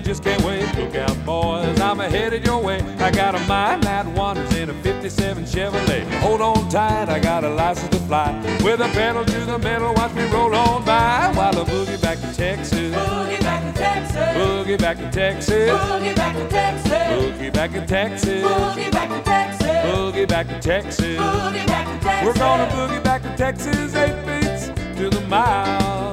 just can't wait. Look out, boys, I'm headed your way. I got a mind that wanders in a 57 Chevrolet. Hold on tight, I got a license to fly. With a pedal to the metal, watch me roll on by while I boogie back to Texas. Boogie back to Texas. Boogie back to Texas. Boogie back to Texas. Boogie back to Texas. Boogie back to Texas. Boogie back to Texas. Boogie back to Texas. We're gonna boogie back to Texas, 8 beats to the mile.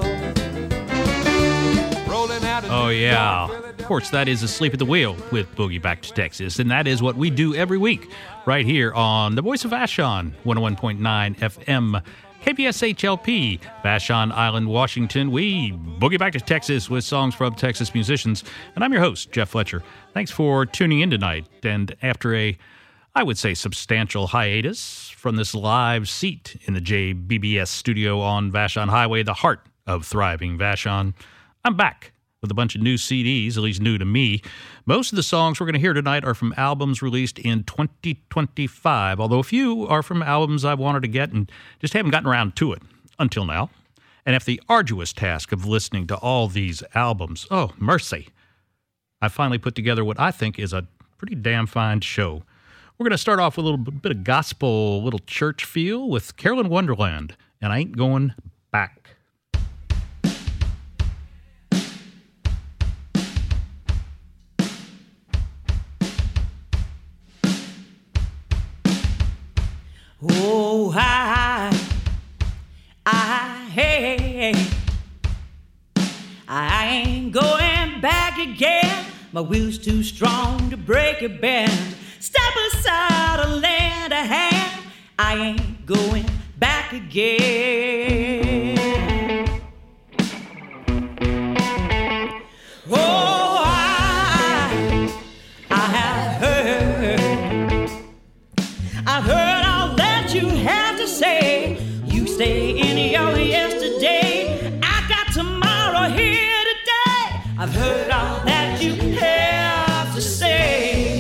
Rolling out. Oh, yeah. Of course, that is Asleep at the Wheel with Boogie Back to Texas. And that is what we do every week right here on the Voice of Vashon, 101.9 FM, KPSHLP, Vashon Island, Washington. We boogie back to Texas with songs from Texas musicians. And I'm your host, Jeff Fletcher. Thanks for tuning in tonight. And after a, I would say, substantial hiatus from this live seat in the JBBS studio on Vashon Highway, the heart of thriving Vashon, I'm back with a bunch of new CDs, at least new to me. Most of the songs we're going to hear tonight are from albums released in 2025, although a few are from albums I've wanted to get and just haven't gotten around to it until now. And after the arduous task of listening to all these albums, oh, mercy, I finally put together what I think is a pretty damn fine show. We're going to start off with a little bit of gospel, little church feel with Carolyn Wonderland, and I Ain't Going Back. Oh, hey, I ain't going back again. My will's too strong to break a bend. Step aside and lend a hand. I ain't going back again. Oh, I've heard all that you have to say. You stay in your yesterday. I got tomorrow here today. I've heard all that you have to say.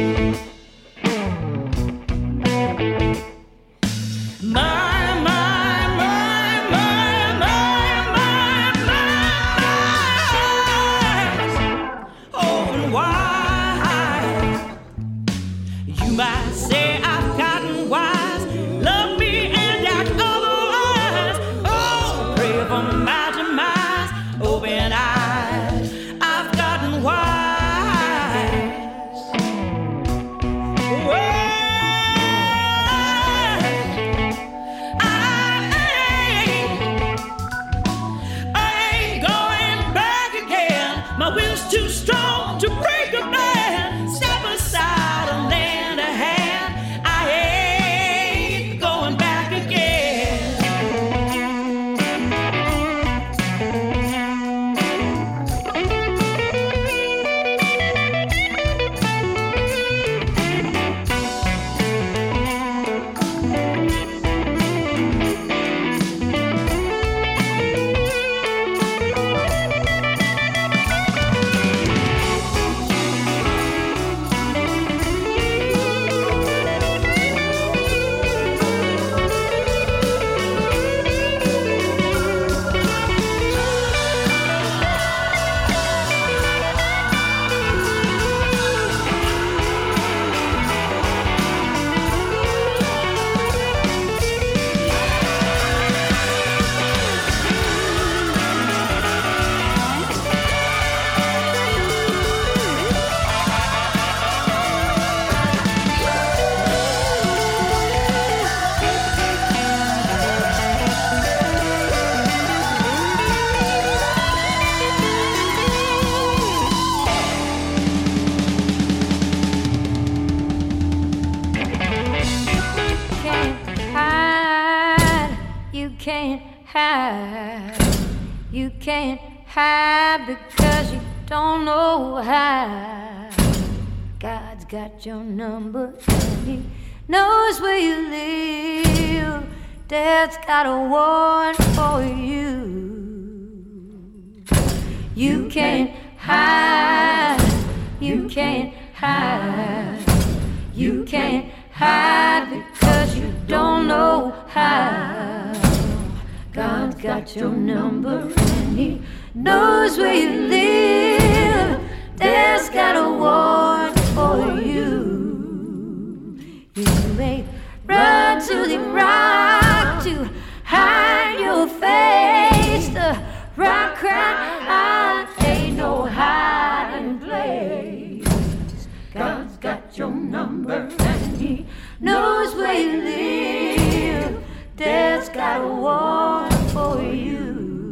Oh, and why? You might say I've gotten wise. Love me and act otherwise. Oh, pray for my demise. Open eyes, I've gotten wise. I ain't going back again. My will's too strong to break a man. Step aside and lend a hand. I ain't going back again. You can't hide because you don't know how. God's got your number and He knows where you live. Dad's got a warrant for you. You can't hide. You can't hide. You can't hide because you don't know how. God's got your number and He knows where you live. Dad's got a warrant for you. You may run to the rock to hide your face. The rock cry ain't no hiding place. God's got your number and He knows where you live. Dad's got a warrant for you.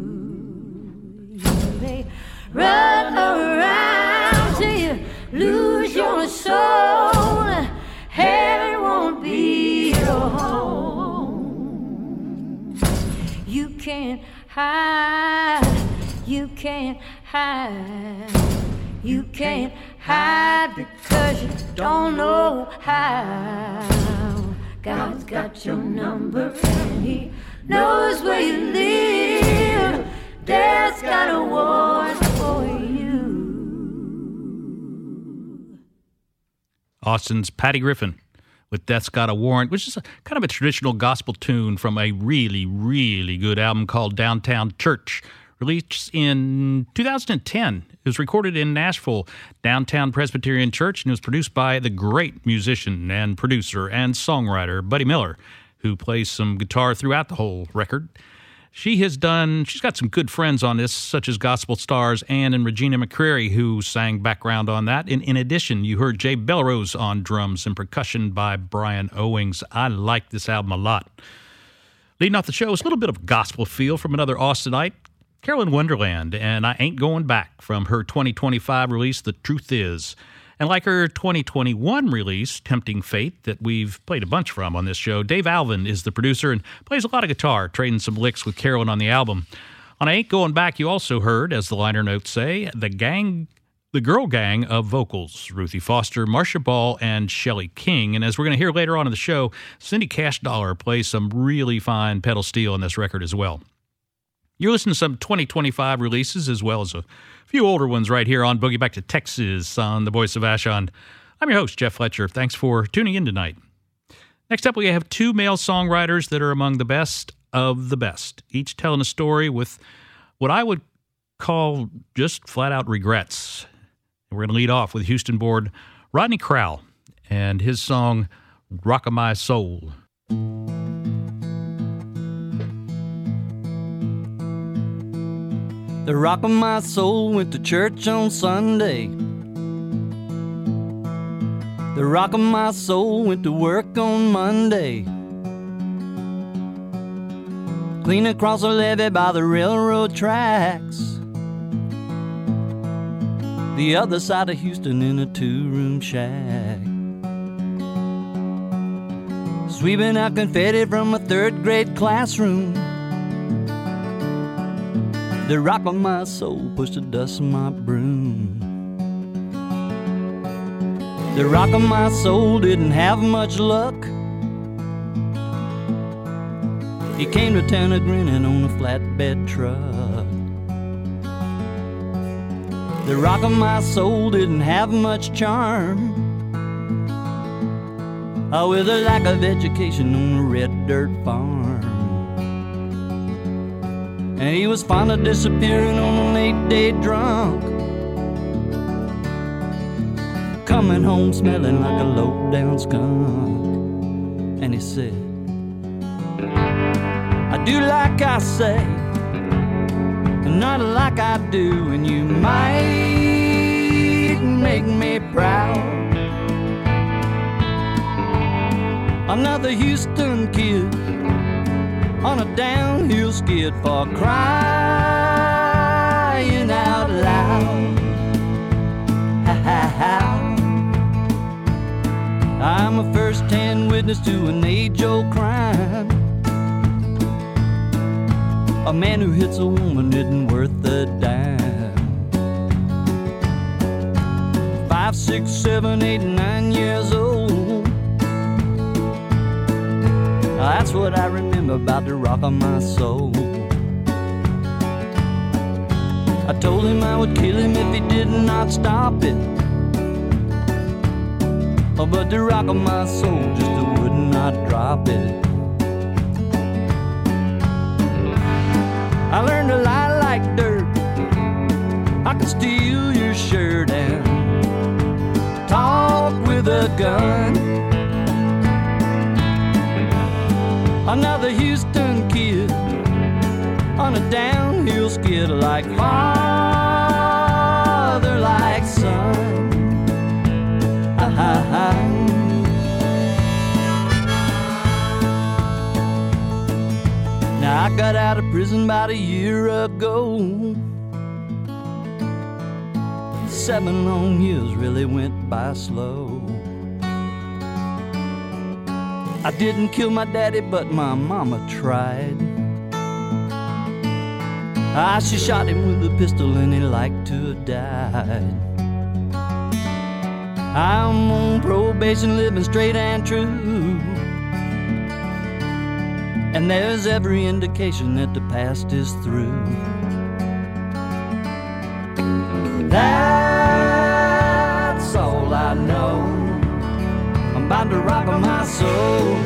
You may run around till you lose your soul. Heaven won't be your home. You can't hide, you can't hide, you can't hide because you don't know how. God's got your number and He knows where you live. Dad's got a warrant for you. Austin's Patty Griffin with Death's Got a Warrant, which is kind of a traditional gospel tune from a really, really good album called Downtown Church, released in 2010. It was recorded in Nashville, Downtown Presbyterian Church, and it was produced by the great musician and producer and songwriter Buddy Miller, who plays some guitar throughout the whole record. She's got some good friends on this, such as gospel stars Ann and Regina McCrary, who sang background on that. And in addition, you heard Jay Belrose on drums and percussion by Brian Owings. I like this album a lot. Leading off the show is a little bit of gospel feel from another Austinite, Carolyn Wonderland, and I Ain't Going Back from her 2025 release, The Truth Is. And like her 2021 release, Tempting Fate, that we've played a bunch from on this show, Dave Alvin is the producer and plays a lot of guitar, trading some licks with Carolyn on the album. On I Ain't Going Back, you also heard, as the liner notes say, the girl gang of vocals, Ruthie Foster, Marcia Ball, and Shelley King. And as we're going to hear later on in the show, Cindy Cash Dollar plays some really fine pedal steel on this record as well. You're listening to some 2025 releases as well as a few older ones right here on Boogie Back to Texas on the Voice of Vashon. I'm your host, Jeff Fletcher. Thanks for tuning in tonight. Next up, we have two male songwriters that are among the best of the best, each telling a story with what I would call just flat-out regrets. We're going to lead off with Houston-born Rodney Crowell and his song, Rock of My Soul. The rock of my soul went to church on Sunday. The rock of my soul went to work on Monday. Clean across the levee by the railroad tracks. The other side of Houston in a two-room shack. Sweeping out confetti from a third-grade classroom. The rock of my soul pushed the dust from my broom. The rock of my soul didn't have much luck. He came to town a-grinning on a flatbed truck. The rock of my soul didn't have much charm. With a lack of education on a red dirt farm. And he was fond of disappearing on an 8-day drunk, coming home smelling like a low-down skunk. And he said, I do like I say, and not like I do, and you might make me proud. Another Houston kid on a downhill skid for crying out loud. Ha ha ha. I'm a first-hand witness to an age-old crime. A man who hits a woman isn't worth a dime. 5, 6, 7, 8, 9 years old. That's what I remember about the rock of my soul. I told him I would kill him if he did not stop it. But the rock of my soul just would not drop it. I learned to lie like dirt. I could steal your shirt and with a gun. Another Houston kid on a downhill skid, like father, like son. Now I got out of prison about a year ago. 7 long years really went by slow. I didn't kill my daddy, but my mama tried. She shot him with a pistol and he liked to have died. I'm on probation, living straight and true, and there's every indication that the past is through. That's all I know. I'm bound to rob my soul.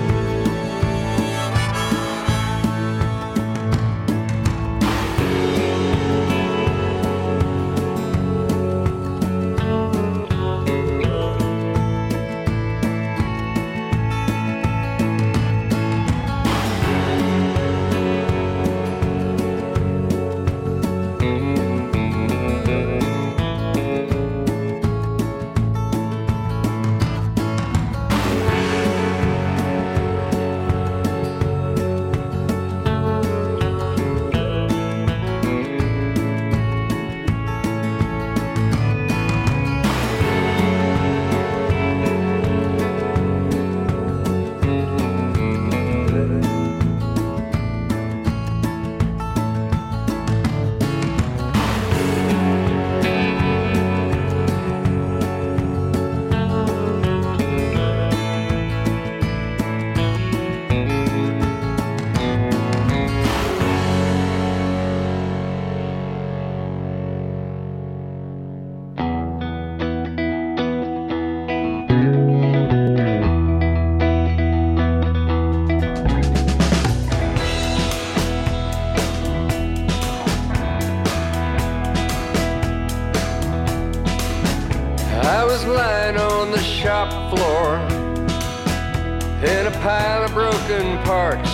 Lying on the shop floor in a pile of broken parts.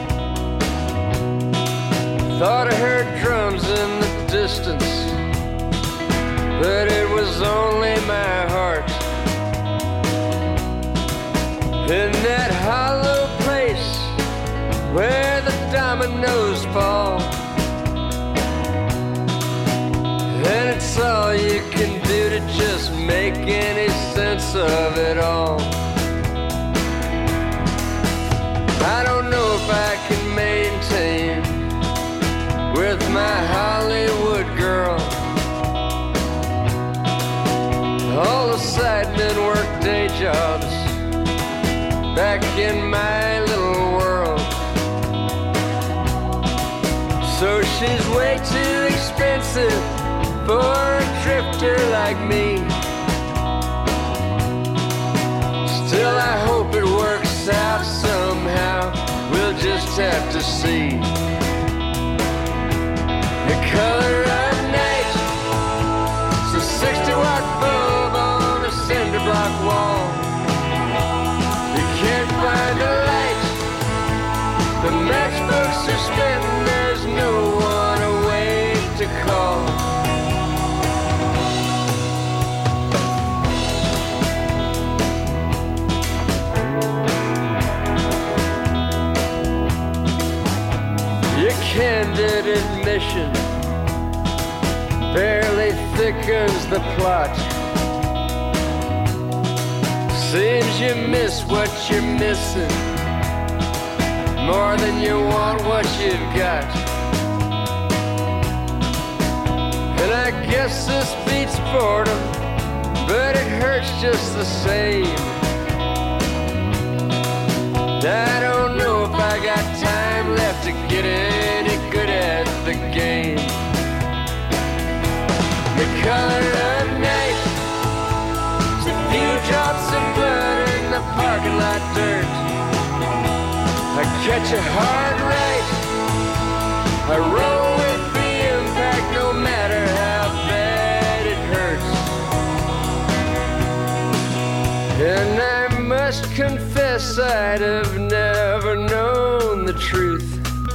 Thought I heard drums in the distance, but it was only my heart. In that hollow place where the dominoes fall, and it's all you can do to just make any sense of it all. I don't know if I can maintain with my Hollywood girl. All the sidemen work day jobs back in my little world. So she's way too expensive for a drifter like me. Still, I hope it works out somehow. We'll just have to see. The color of night, it's a 60-watt bulb on a cinder block wall. You can't find a light. The matchbooks are spent, there's no one awake to call. Candid admission barely thickens the plot. Seems you miss what you're missing more than you want what you've got. And I guess this beats boredom, but it hurts just the same. I don't know if I got time left to get any good at the game. The color of night, a few drops of blood in the parking lot dirt. I catch a hard right, I roll with the impact no matter how bad it hurts. And I must confess I'd have never known the truth.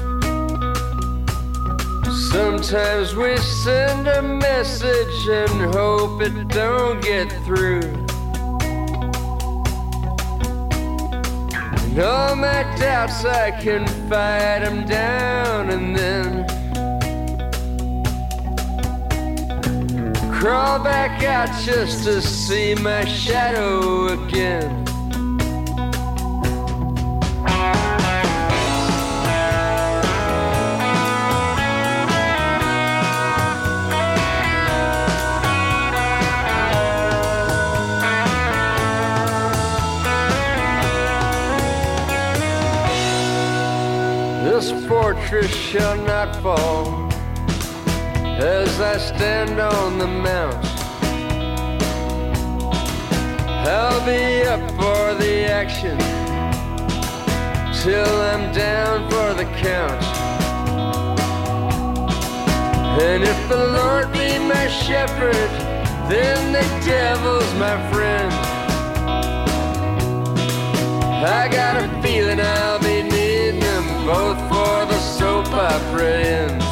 Sometimes we send a message and hope it don't get through. And all my doubts, I can fight them down and then crawl back out just to see my shadow again. This fortress shall not fall as I stand on the mount. I'll be up for the action till I'm down for the count. And if the Lord be my shepherd, then the devil's my friend. I got a feeling I'll be needing them both for the soap opera ends.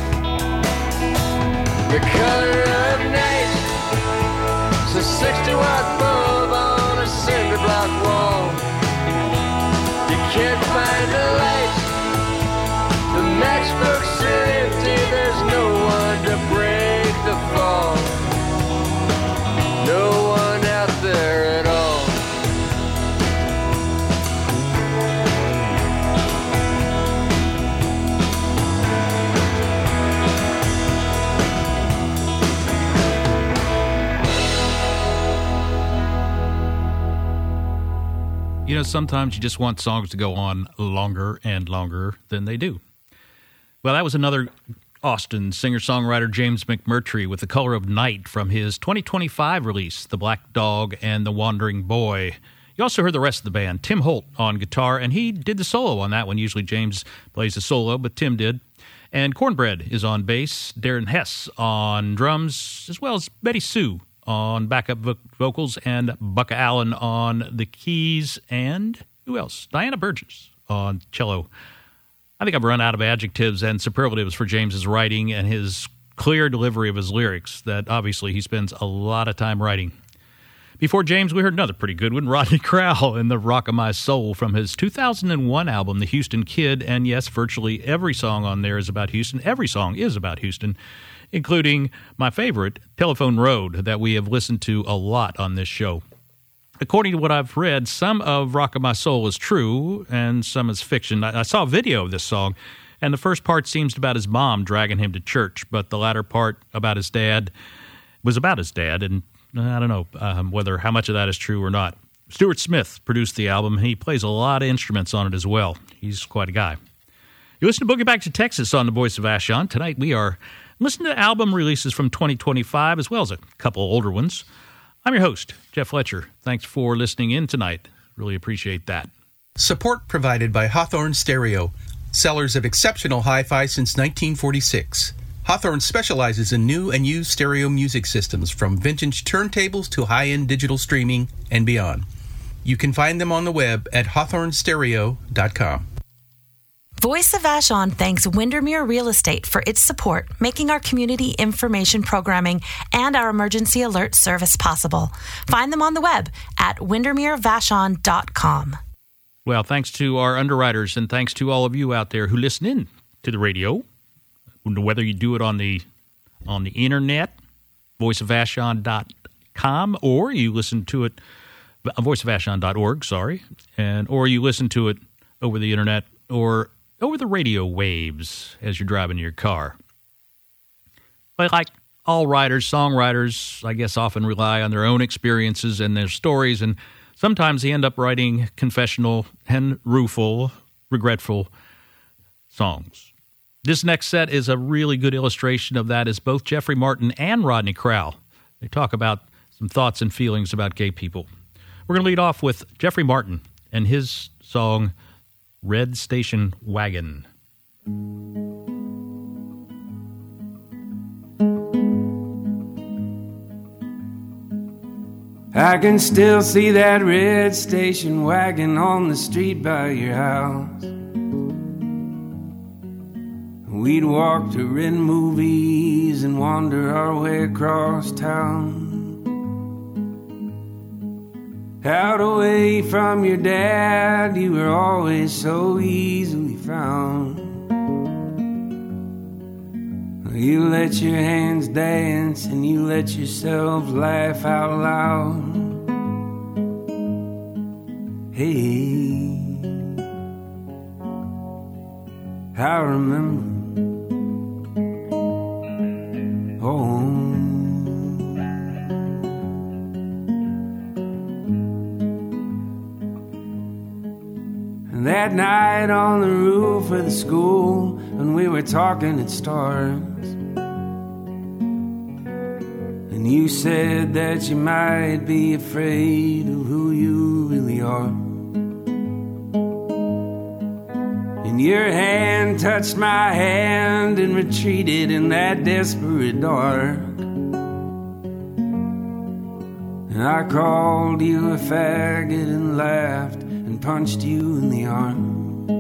The color of night, it's a 60-watt bulb on a cinder block wall. You can't find a light, the matchbooks are empty, there's no one to break the fall. No one out there at all. You know, sometimes you just want songs to go on longer and longer than they do. Well, that was another Austin singer-songwriter, James McMurtry, with The Color of Night from his 2025 release, The Black Dog and the Wandering Boy. You also heard the rest of the band, Tim Holt on guitar, and he did the solo on that one. Usually James plays the solo, but Tim did. And Cornbread is on bass, Darren Hess on drums, as well as Betty Sue on backup vocals, and Bucka Allen on the keys, and who else? Diana Burgess on cello. I think I've run out of adjectives and superlatives for James's writing and his clear delivery of his lyrics that obviously he spends a lot of time writing. Before James, we heard another pretty good one, Rodney Crowell in The Rock of My Soul from his 2001 album, The Houston Kid. And yes, virtually every song on there is about Houston. Every song is about Houston, including my favorite, Telephone Road, that we have listened to a lot on this show. According to what I've read, some of Rock of My Soul is true and some is fiction. I saw a video of this song, and the first part seems about his mom dragging him to church, but the latter part about his dad was about his dad, and I don't know whether how much of that is true or not. Stuart Smith produced the album. He plays a lot of instruments on it as well. He's quite a guy. You listen to Boogie Back to Texas on the Voice of Vashon. Tonight we are listening to album releases from 2025 as well as a couple of older ones. I'm your host, Jeff Fletcher. Thanks for listening in tonight. Really appreciate that. Support provided by Hawthorne Stereo, sellers of exceptional hi-fi since 1946. Hawthorne specializes in new and used stereo music systems, from vintage turntables to high-end digital streaming and beyond. You can find them on the web at hawthornestereo.com. Voice of Vashon thanks Windermere Real Estate for its support, making our community information programming and our emergency alert service possible. Find them on the web at windermerevashon.com. Well, thanks to our underwriters and thanks to all of you out there who listen in to the radio, whether you do it on the internet, voiceofvashon.com, or you listen to it, voiceofvashon.org, or you listen to it over the internet or over the radio waves as you're driving your car. But like all writers, songwriters, I guess, often rely on their own experiences and their stories, and sometimes they end up writing confessional and rueful, regretful songs. This next set is a really good illustration of that, as both Jeffrey Martin and Rodney Crowell, they talk about some thoughts and feelings about gay people. We're going to lead off with Jeffrey Martin and his song, Red Station Wagon. I can still see that red station wagon on the street by your house. We'd walk to rent movies and wander our way across town. Out away from your dad, you were always so easily found. You let your hands dance and you let yourself laugh out loud. Hey, I remember. Oh, and that night on the roof of the school when we were talking at stars, and you said that you might be afraid of who you really are, and your hand touched my hand and retreated in that desperate dark. And I called you a faggot and laughed and punched you in the arm.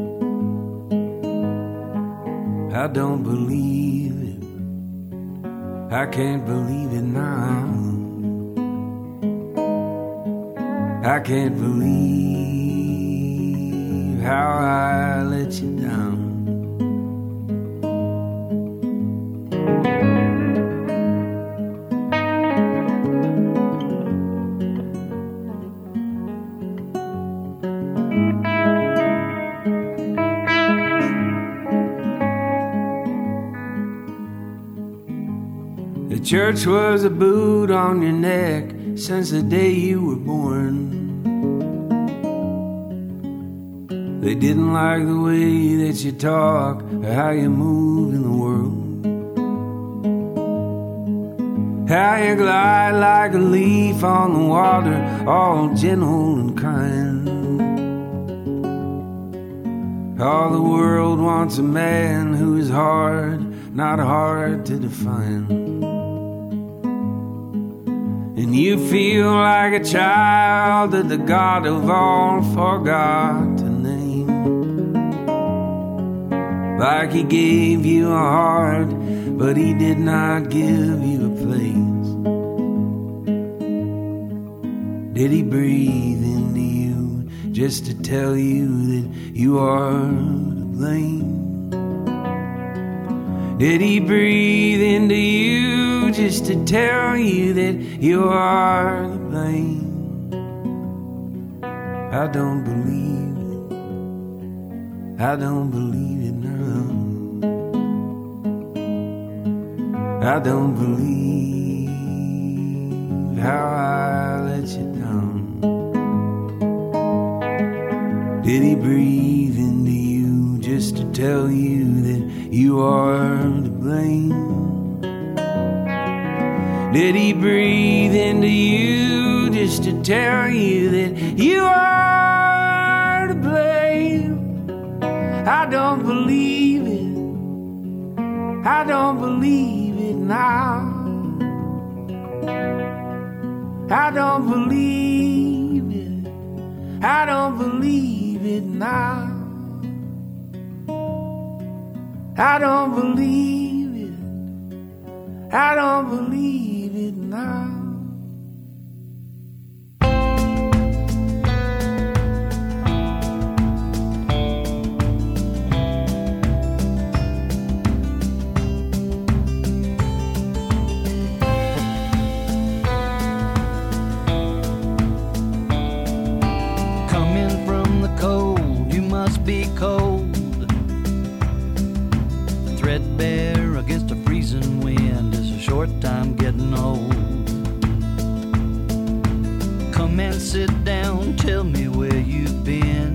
I don't believe it. I can't believe it now. I can't believe how I let you down. The church was a boot on your neck since the day you were born. They didn't like the way that you talk or how you move in the world, how you glide like a leaf on the water, all gentle and kind. All the world wants a man who is hard, not hard to define. And you feel like a child that the God of all forgot to name. Like he gave you a heart, but he did not give you a place. Did he breathe into you just to tell you that you are to blame? Did he breathe into you just to tell you that you are to blame? I don't believe it. I don't believe it now. I don't believe how I let you down. Did he breathe into you just to tell you that you are to blame? Did he breathe into you just to tell you that you are to blame? I don't believe it. I don't believe it now. I don't believe it. I don't believe it now. I don't believe it. I don't believe it now. Coming from the cold, you must be cold. Threadbare against a freezing wind is a short time getting old. Come and sit down, tell me where you've been.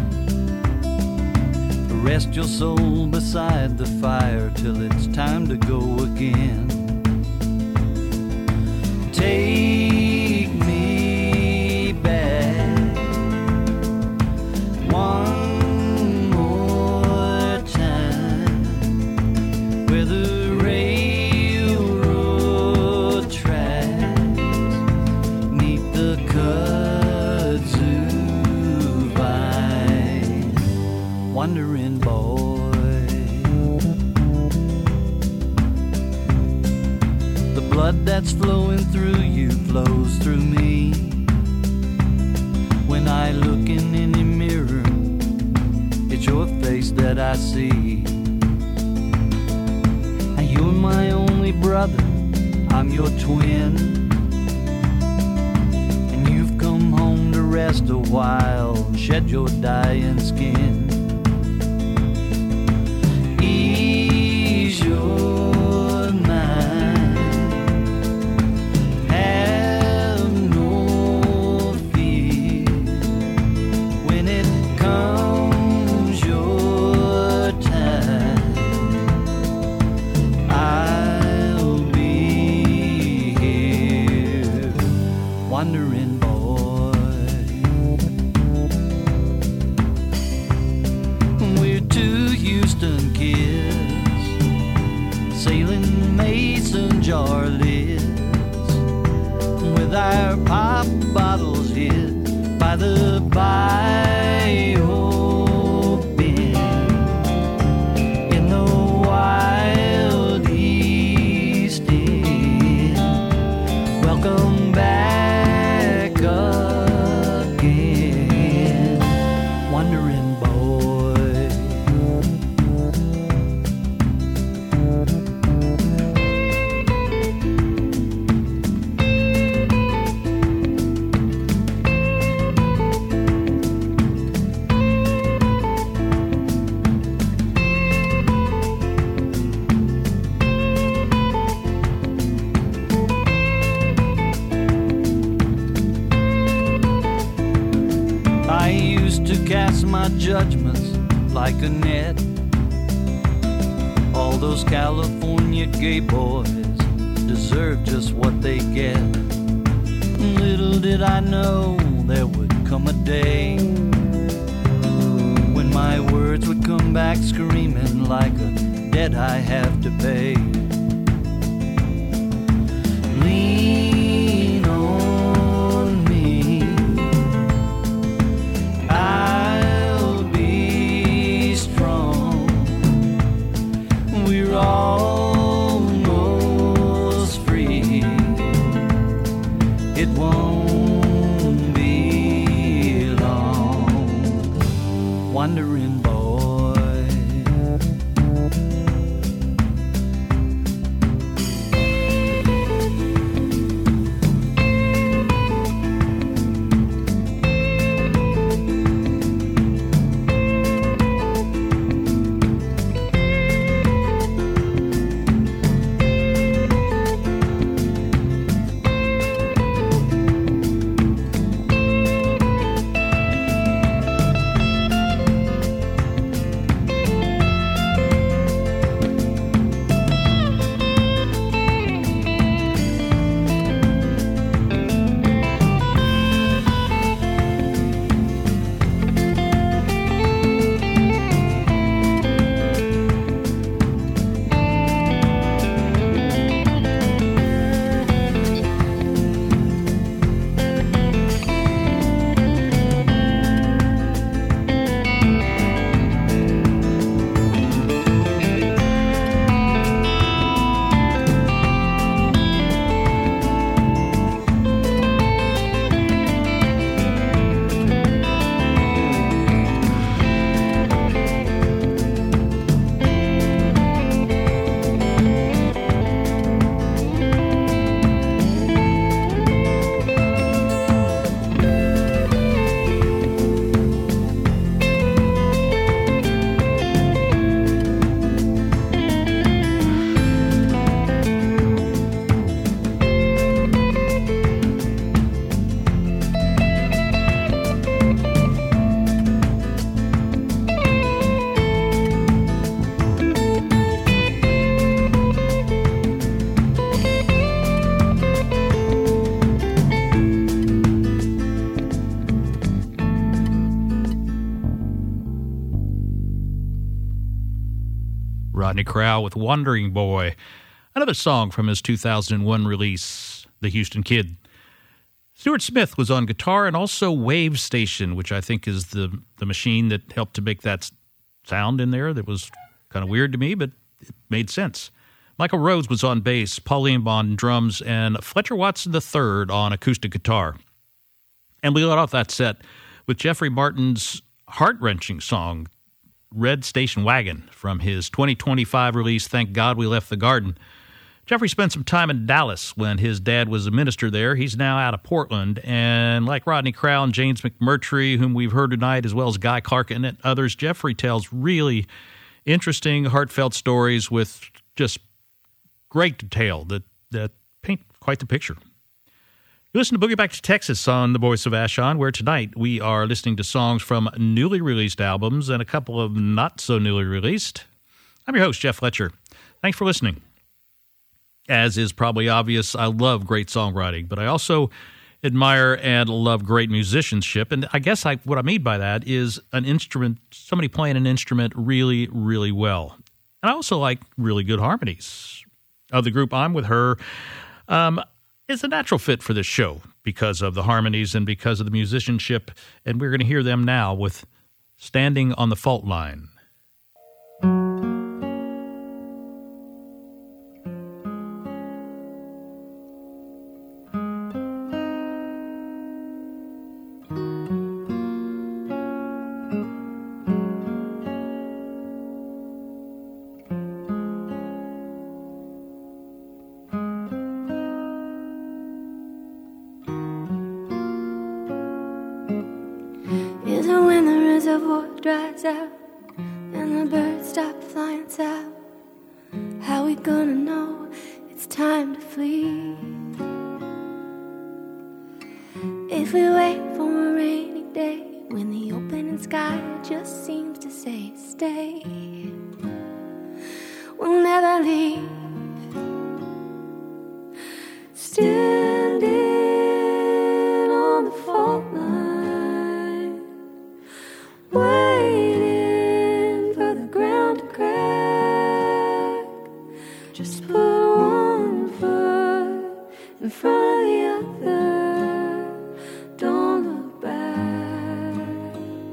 Rest your soul beside the fire till it's time to go again. Take me back one more time, where the railroad tracks meet the wandering boy. The blood that's flowing through you flows through me. When I look in any mirror, it's your face that I see. And you're my only brother, I'm your twin. And you've come home to rest a while, shed your dying skin. Ease your mind, have no fear. When it comes your time, I'll be here, wandering boy. We're two Houston kids, sailing mason jar lids, with our pop bottles hid by the bayou bend. In the wild East End, welcome back again, wandering boy. I used to cast my judgments like a net. All those California gay boys deserve just what they get. Little did I know there would come a day when my words would come back screaming like a debt I have to pay. Lean on me, I'll be strong. We're almost free. It won't be long, wandering boy. Rodney Crowell with Wandering Boy, another song from his 2001 release, The Houston Kid. Stuart Smith was on guitar and also Wave Station, which I think is the machine that helped to make that sound in there that was kind of weird to me, but it made sense. Michael Rhodes was on bass, Pauline Bond drums, and Fletcher Watson III on acoustic guitar. And we let off that set with Jeffrey Martin's heart-wrenching song, Red Station Wagon, from his 2025 release, Thank God We Left the Garden. Jeffrey spent some time in Dallas when his dad was a minister there. He's now out of Portland. And like Rodney Crowell and James McMurtry, whom we've heard tonight, as well as Guy Clark and others, Jeffrey tells really interesting, heartfelt stories with just great detail that paint quite the picture. You listen to Boogie Back to Texas on The Voice of Vashon, where tonight we are listening to songs from newly released albums and a couple of not so newly released. I'm your host, Jeff Fletcher. Thanks for listening. As is probably obvious, I love great songwriting, but I also admire and love great musicianship. And I guess what I mean by that is an instrument, somebody playing an instrument really, really well. And I also like really good harmonies. The group I'm with her is a natural fit for this show because of the harmonies and because of the musicianship. And we're going to hear them now with Standing on the Fault Line. Dries out and the birds stop flying south. How we gonna know it's time to flee? If we wait for a rainy day when the opening sky just seems to say stay, we'll never leave. Standing on the fault line, waiting for the ground to crack. Just put one foot in front of the other. Don't look back.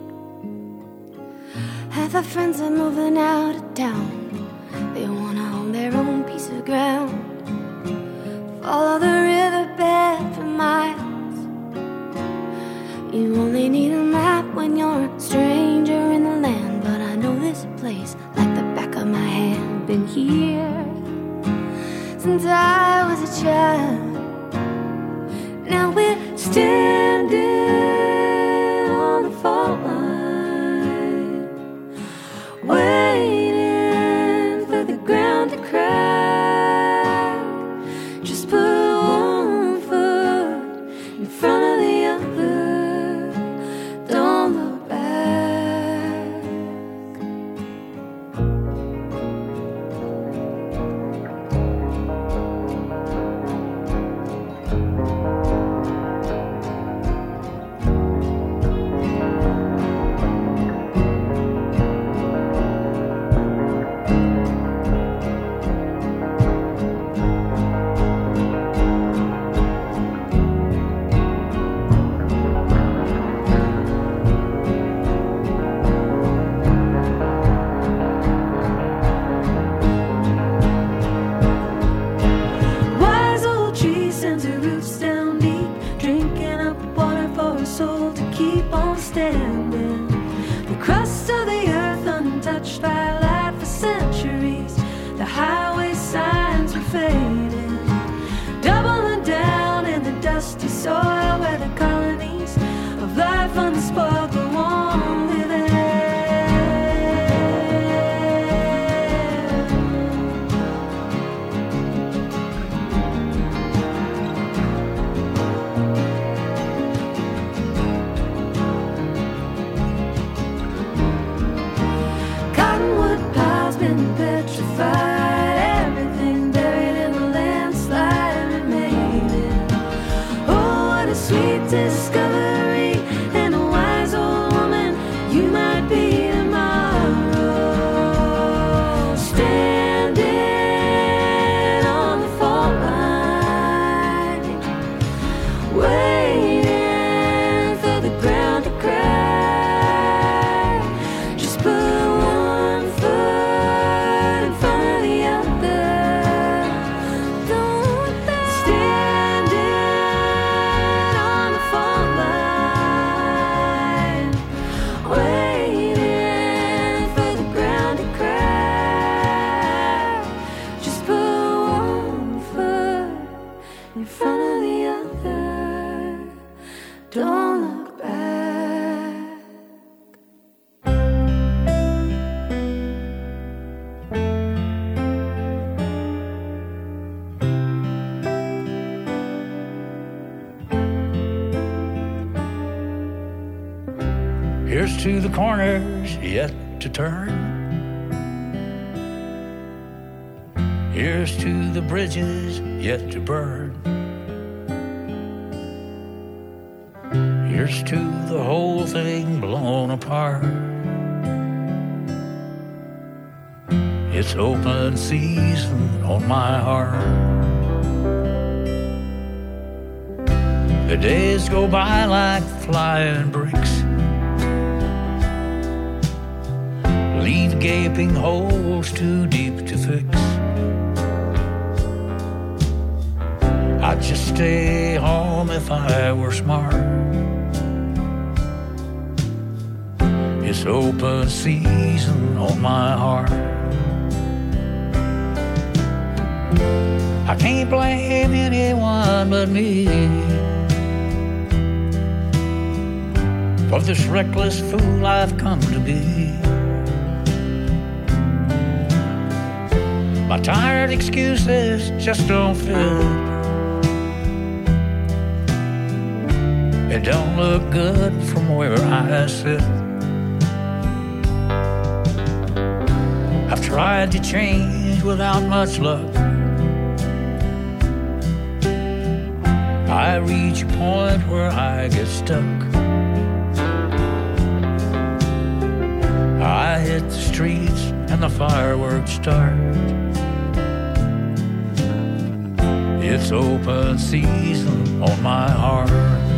Half our friends are moving out of town. They wanna own their own piece of ground. Follow the riverbed for miles. You only need a map when you're a stranger in the land. But I know this place like the back of my hand. Been here since I was a child. Now we're standing on the fault line, waiting for the ground to crack. Just put one foot in front of the other. Don't look back. Wise old trees send their roots down deep, drinking up water for a soul to keep on standing. The crust of the earth untouched by light for centuries. The highway signs were fading, doubling down in the dusty soil where the colonies of life unspoiled go on living. Cottonwood Here's to the corners yet to turn. Here's to the bridges yet to burn. Here's to the whole thing blown apart. It's open season on my heart. The days go by like flying bricks, leave gaping holes too deep to fix. I'd just stay home if I were smart. It's open season on my heart. I can't blame anyone but me for this reckless fool I've come to be. My tired excuses just don't fit. It don't look good from where I sit. I've tried to change without much luck. I reach a point where I get stuck. I hit the streets and the fireworks start. It's open season on my heart.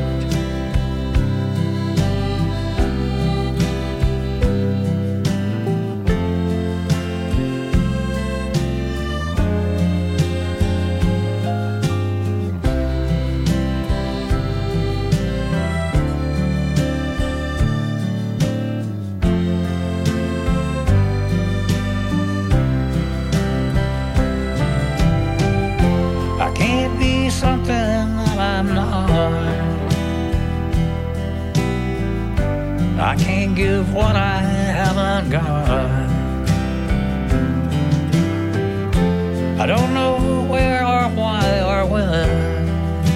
I can't give what I haven't got. I don't know where or why or when.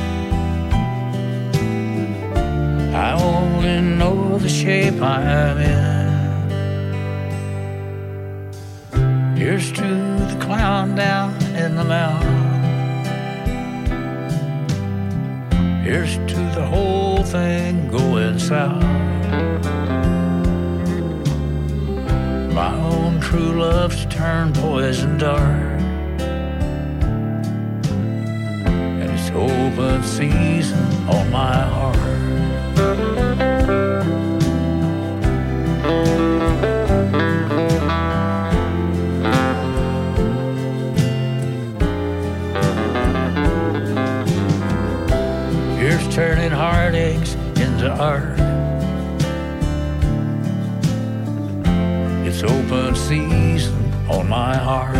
I only know the shape I'm in. Here's to the clown down in the mountain. Here's to the whole thing going south. My own true love's turned poison dart, and it's open season on my heart. Here's turning heartaches into art. It's open season on my heart.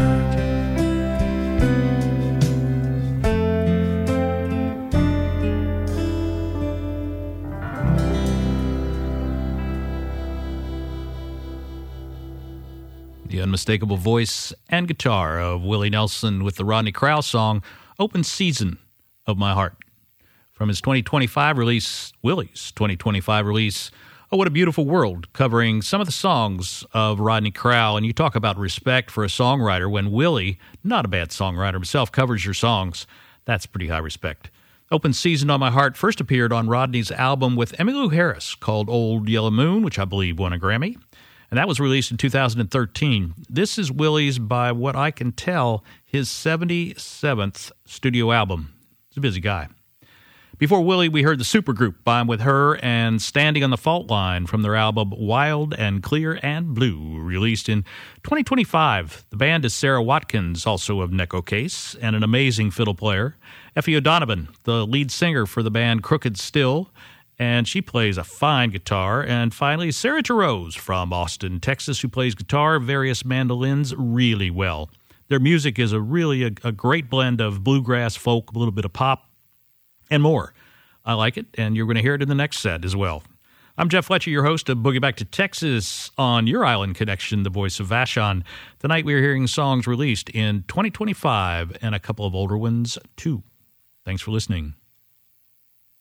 The unmistakable voice and guitar of Willie Nelson with the Rodney Crowell song, Open Season of My Heart. From his 2025 release, Willie's 2025 release, Oh, What a Beautiful World, covering some of the songs of Rodney Crowell. And you talk about respect for a songwriter when Willie, not a bad songwriter himself, covers your songs. That's pretty high respect. Open Season on My Heart first appeared on Rodney's album with Emmylou Harris called Old Yellow Moon, which I believe won a Grammy. And that was released in 2013. This is Willie's, by what I can tell, his 77th studio album. He's a busy guy. Before Willie, we heard the Supergroup by him with Her and Standing on the Fault Line from their album Wild and Clear and Blue, released in 2025. The band is Sarah Watkins, also of Necco Case, and an amazing fiddle player. Effie O'Donovan, the lead singer for the band Crooked Still, and she plays a fine guitar. And finally, Sarah Jarosz from Austin, Texas, who plays guitar, various mandolins really well. Their music is really a great blend of bluegrass, folk, a little bit of pop, and more. I like it, and you're going to hear it in the next set as well. I'm Jeff Fletcher, your host of Boogie Back to Texas on your Island Connection, the voice of Vashon. Tonight we're hearing songs released in 2025 and a couple of older ones, too. Thanks for listening.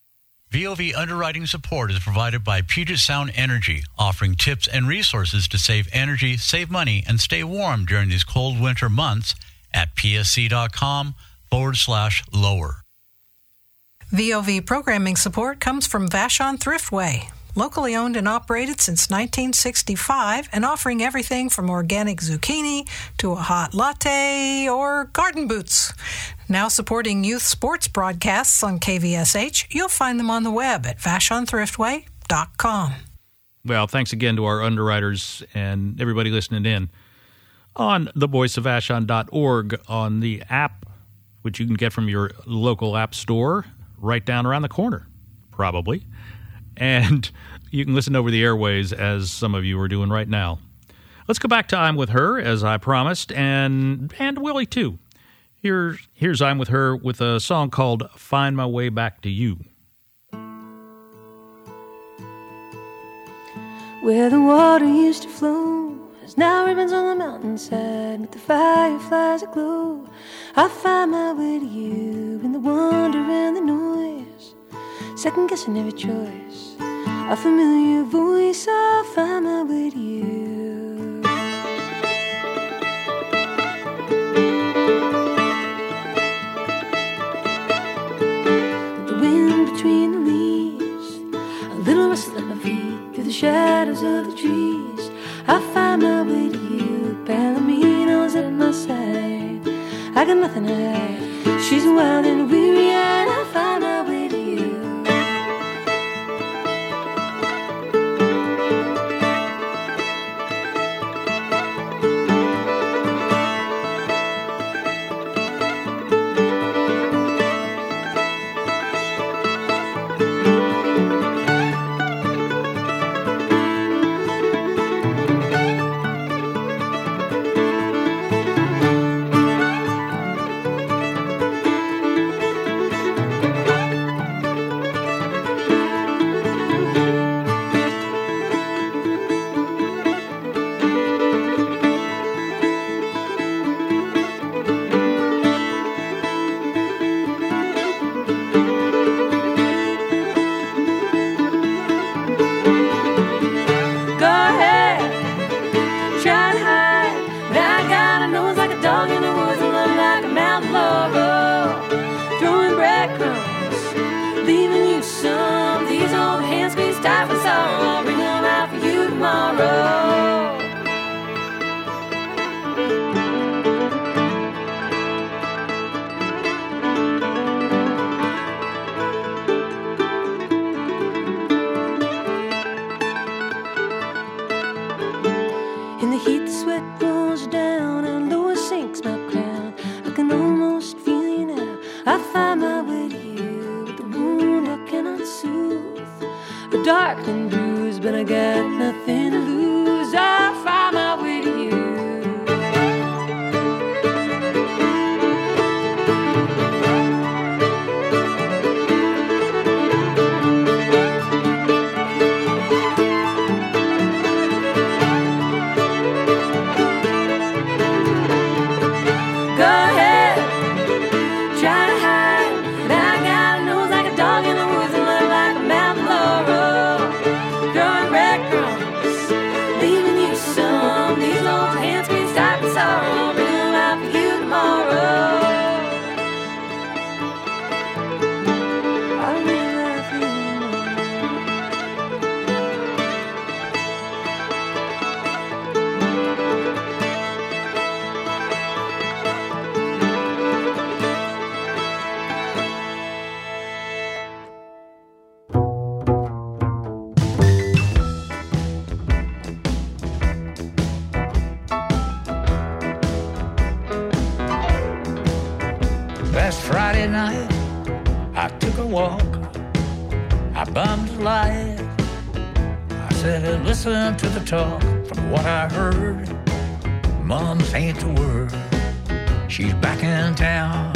VOV underwriting support is provided by Puget Sound Energy, offering tips and resources to save energy, save money, and stay warm during these cold winter months at psc.com/lower. VOV programming support comes from Vashon Thriftway, locally owned and operated since 1965 and offering everything from organic zucchini to a hot latte or garden boots. Now supporting youth sports broadcasts on KVSH, you'll find them on the web at VashonThriftway.com. Well, thanks again to our underwriters and everybody listening in on thevoiceofvashon.org on the app, which you can get from your local app store right down around the corner, probably. And you can listen over the airways as some of you are doing right now. Let's go back to I'm With Her, as I promised, and Willie, too. Here's I'm With Her with a song called Find My Way Back to You. Where the water used to flow, there's now ribbons on the mountainside with the fireflies aglow. I find my way to you in the wonder and the noise, second guessing every choice, a familiar voice. I'll find my way to you. The wind between the leaves, a little rustle at my feet through the shadows of the trees. I find my way to you, Palominos at my side. I got nothing to hide. She's wild and weary-eyed. I find my way to you. Dark and bruised, but I got nothing to lose. I find my way to you. Go ahead, try to hide, but I got a nose like a dog in the woods and look like a mountain laurel. Throwing breadcrumbs, leaving you some. These old hands can stop the sorrow. Bring them out for you tomorrow. I'll live out for you Last Friday night, I took a walk. I bummed a light. I said, listen to the talk. From what I heard, Mom's ain't the word. She's back in town.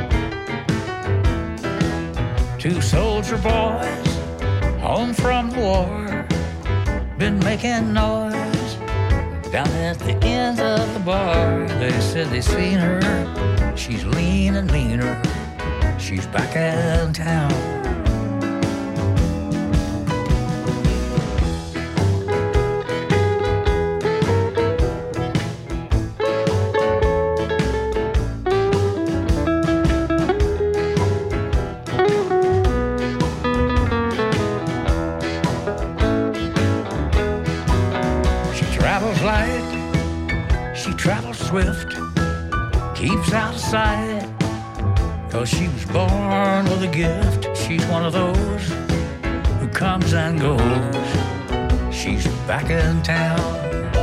2 soldier boys, home from the war, been making noise down at the end of the bar. They said they seen her. She's lean and meaner. She's back in town. flight. She travels swift, keeps out of sight, 'cause she was born with a gift. She's one of those who comes and goes. She's back in town.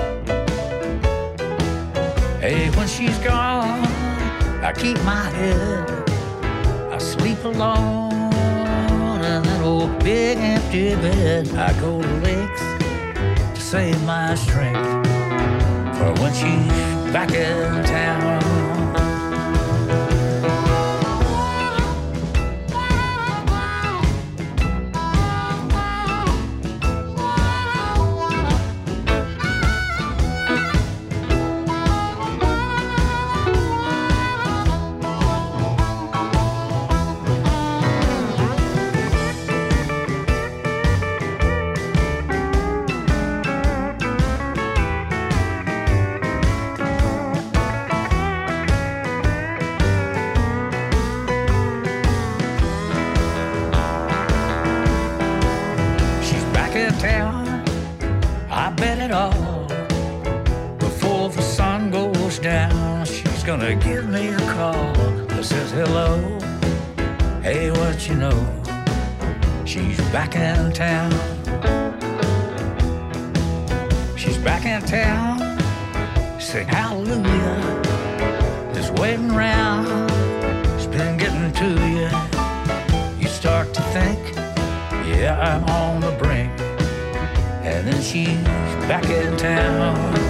Hey, when she's gone, I keep my head. I sleep alone in that old big empty bed. I go to lakes to save my strength for when she's back in town. Gonna give me a call that says hello. Hey, what you know? She's back in town. She's back in town. Sing hallelujah. Just waiting around. It's been getting to you. You start to think, yeah, I'm on the brink. And then she's back in town.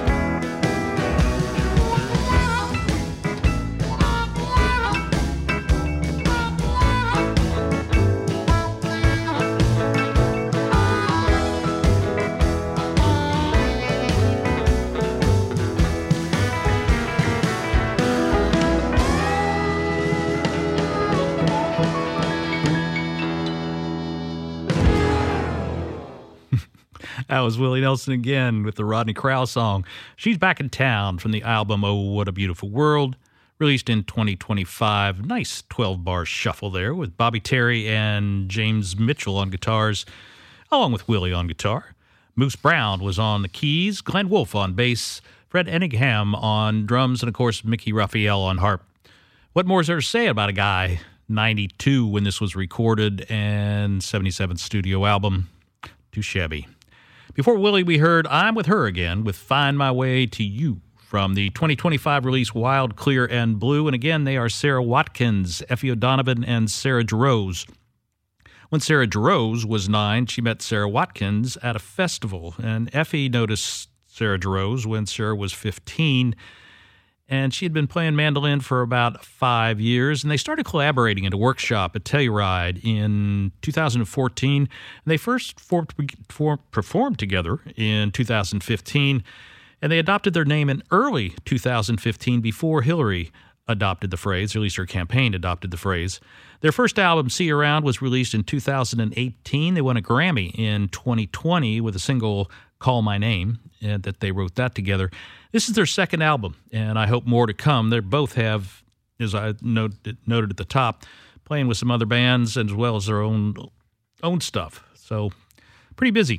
That was Willie Nelson again with the Rodney Crowell song, She's Back in Town, from the album Oh, What a Beautiful World, released in 2025. Nice 12-bar shuffle there with Bobby Terry and James Mitchell on guitars, along with Willie on guitar. Moose Brown was on the keys, Glenn Wolfe on bass, Fred Enningham on drums, and, of course, Mickey Raphael on harp. What more is there to say about a guy, 92 when this was recorded, and 77 studio album? Too shabby. Before Willie, we heard I'm With Her Again with Find My Way to You from the 2025 release Wild, Clear, and Blue. And again, they are Sarah Watkins, Effie O'Donovan, and Sarah Jarosz. When Sarah Jarosz was 9, she met Sarah Watkins at a festival. And Effie noticed Sarah Jarosz when Sarah was 15. And she had been playing mandolin for about 5 years, and they started collaborating at a workshop at Telluride in 2014. And they first performed together in 2015, and they adopted their name in early 2015 before Hillary adopted the phrase, or at least her campaign adopted the phrase. Their first album, See You Around, was released in 2018. They won a Grammy in 2020 with a single, Call My Name, and that they wrote that together. This is their second album, and I hope more to come. They both have, as I noted at the top, playing with some other bands as well as their own stuff. So, pretty busy.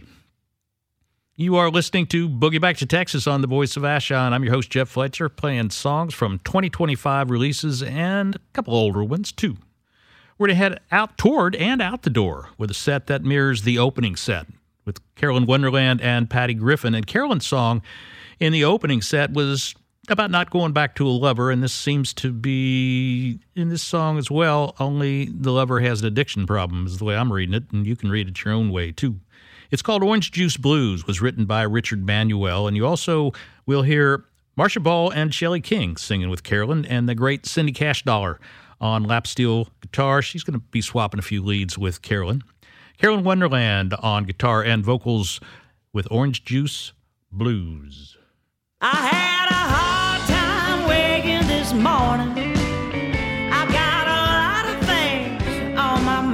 You are listening to Boogie Back to Texas on the Voice of Vashon. I'm your host, Jeff Fletcher, playing songs from 2025 releases and a couple older ones, too. We're going to head out toward and out the door with a set that mirrors the opening set with Carolyn Wonderland and Patty Griffin. And Carolyn's song in the opening set was about not going back to a lover, and this seems to be in this song as well, only the lover has an addiction problem, is the way I'm reading it, and you can read it your own way, too. It's called Orange Juice Blues, was written by Richard Manuel, and you also will hear Marcia Ball and Shelley King singing with Carolyn, and the great Cindy Cash Dollar on lap steel guitar. She's going to be swapping a few leads with Carolyn. Carolyn Wonderland on guitar and vocals with Orange Juice Blues. I had a hard time waking this morning. I got a lot of things on my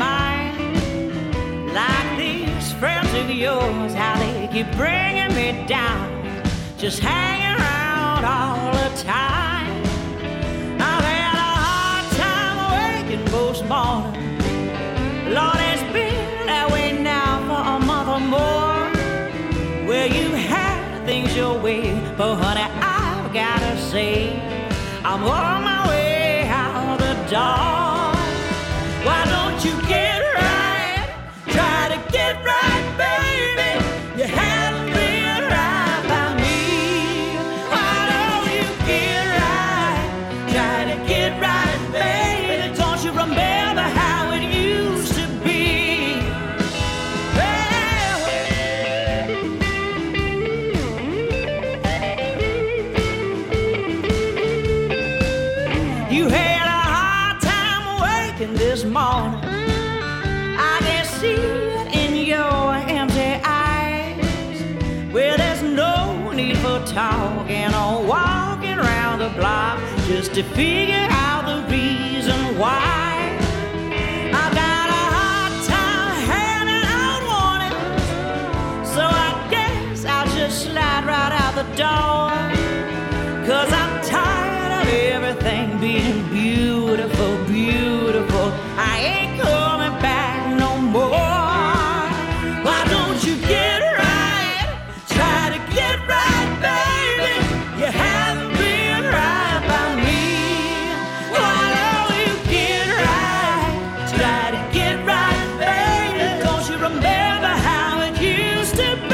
mind, like these friends of yours, how they keep bringing me down, just hanging around all the time. I've had a hard time waking most mornings. Lord, it's been that way now for a month or more, where you had things your way but honey, I've gotta say, I'm on my way out the door. Why don't you get right? Try to get right, baby. You haven't been right by me. Why don't you get right? Try to get right, baby. Don't you remember how it used to be? You had a hard time waking this morning. I can see it in your empty eyes. Well, there's no need for talking or walking around the block just to figure out the reason why. I've got a hard time handing out warnings, so I guess I'll just slide right out the door. 'Cause I'm tired of everything being beautiful, beautiful. I ain't coming back no more. Why don't you get right? Try to get right, baby. You haven't been right by me. Why don't you get right? Try to get right, baby. Don't you remember how it used to be?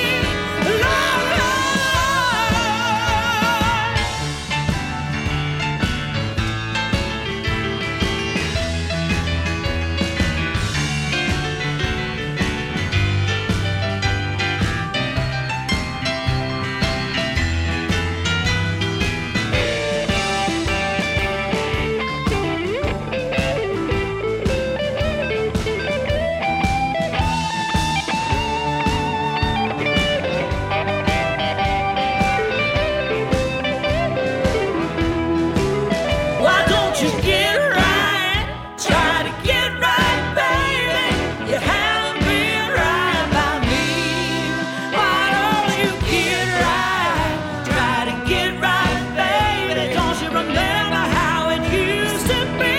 Why don't you get right? Try to get right, baby. You haven't been right by me. Why don't you get right? Try to get right, baby. Don't you remember how it used to be?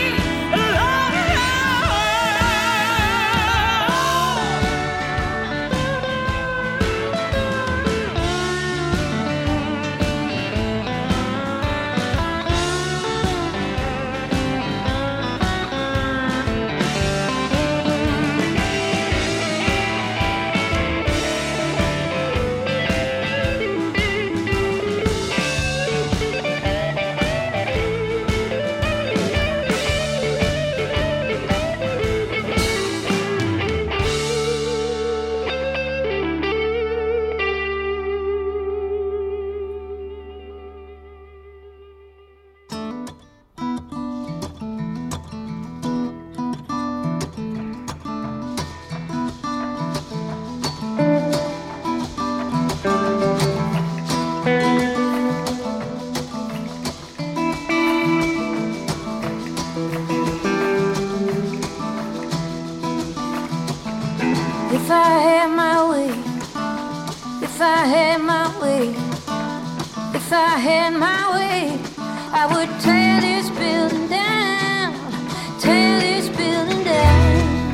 If I had my way, if I had my way, if I had my way, I would tear this building down, tear this building down.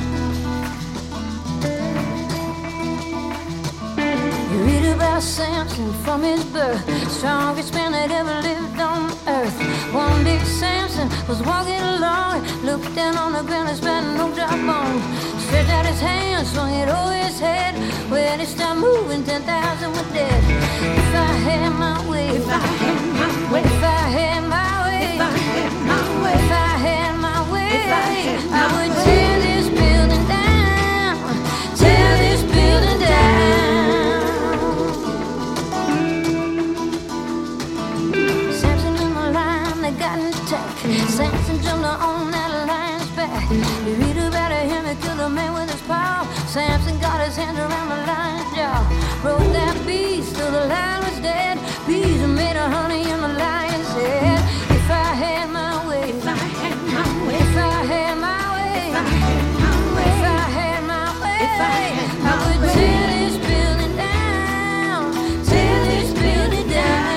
You read about Samson from his birth, strongest man that ever lived on earth. One day Samson was walking along, looked down on the ground and spat no drop on. Stretched out his hand, swung it over his head. When it stopped moving, 10,000 were dead. If I had my way, if I had my way, if I had my way, if I had my way, if I had my way, I would tear this building down, tear this building down. Samson and the lion, they got in attack. Samson jumped on that lion's back. You read about him, he killed a man with his paw. Samson got his hands around the lion's jaw. Rode that beast till the lion was dead. Bees are made of honey in the lion's head. If I had my way, if I had my way, if I had my way, if I had my way, if I had my way, if I had my way, I would tear this building down, tear this building down.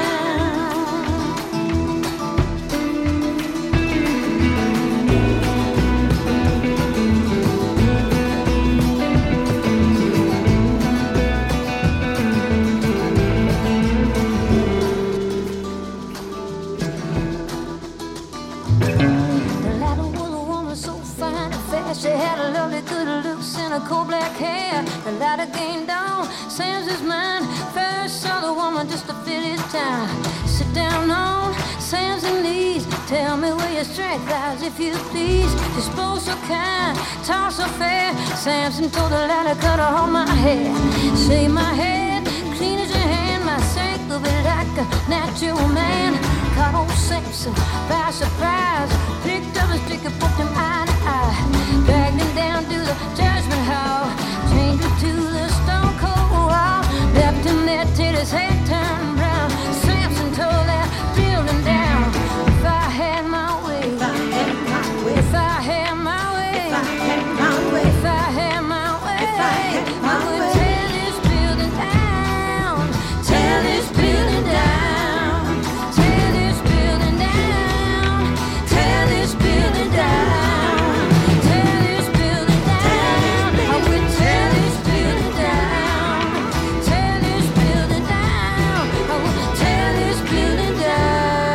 woman just to fill his time. Sit down on Sam's knees. Tell me where your strength lies, if you please. You spoke so kind, talk so fair. Samson told the ladder cutter on my hair. Shave my head, clean as your hand. My sink will be like a natural man. Caught old Samson by surprise. Picked up a stick and poked him eye to eye. Dragged him down to the judgment hall. Chained him to the stone cold wall. Left him there till his head turned brown. Samson tore that building down. If I had my way, if I had my way, if I had my way, if I had my way, if I had my way, if I had my way, I would tear this building down, tear this building down, tear this building down, tear this building down, tear this building down. I would tear this building down, tear this building down. I would tear this building down.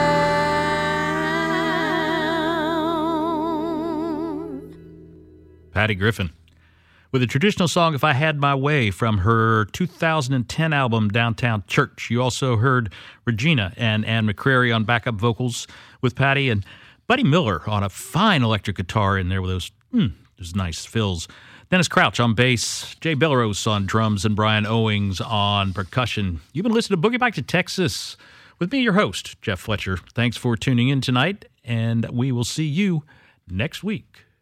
Patty Griffin with a traditional song, If I Had My Way, from her 2010 album, Downtown Church. You also heard Regina and Ann McCrary on backup vocals with Patty, and Buddy Miller on a fine electric guitar in there with those nice fills. Dennis Crouch on bass, Jay Belleros on drums, and Brian Owings on percussion. You've been listening to Boogie Back to Texas with me, your host, Jeff Fletcher. Thanks for tuning in tonight, and we will see you next week.